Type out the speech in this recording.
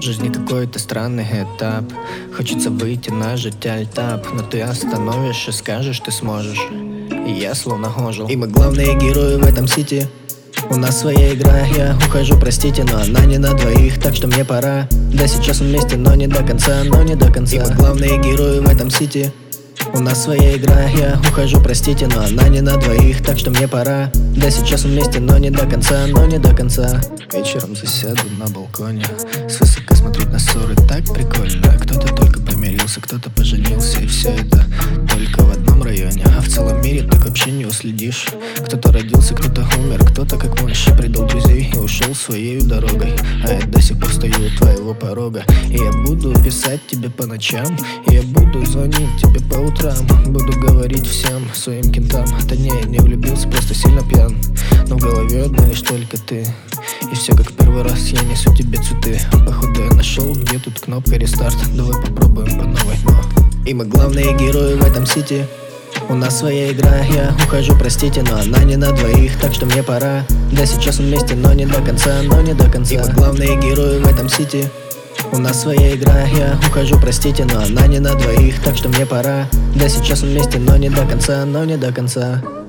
В жизни какой-то странный этап. Хочется выйти на життя-этап, но ты остановишь и скажешь, ты сможешь. И я словно ожил. И мы главные герои в этом сити. У нас своя игра, я ухожу, простите, но она не на двоих, так что мне пора. Да, сейчас вместе, но не до конца, но не до конца. И мы главные герои в этом сити. У нас своя игра, я ухожу, простите, но она не на двоих, так что мне пора. Да, сейчас вместе, но не до конца, но не до конца. Вечером засяду на балконе, свысока смотреть на ссоры так прикольно. Кто-то только помирился, кто-то поженился, и все это только в одном районе. А в целом мире так вообще не уследишь. Кто-то родился, кто-то умер, кто-то как мышь предал друзей и ушел своей дорогой. А я до сих пор стою у твоего порога. И я буду писать тебе по ночам, и я буду звонить тебе по утрам. Буду говорить всем своим кентам: да не, я не влюбился, просто сильно пьян. Но в голове одна лишь только ты. И все как в первый раз, я несу тебе цветы. Походу я нашел, где тут кнопка рестарт. Давай попробуем по новой, но... И мы главные герои в этом сити. У нас своя игра, я ухожу, простите, но она не на двоих, так что мне пора. Да, сейчас вместе, но не до конца, но не до конца. И мы главные герои в этом сити. У нас своя игра, я ухожу, простите, но она не на двоих, так что мне пора. Да, сейчас вместе, но не до конца, но не до конца.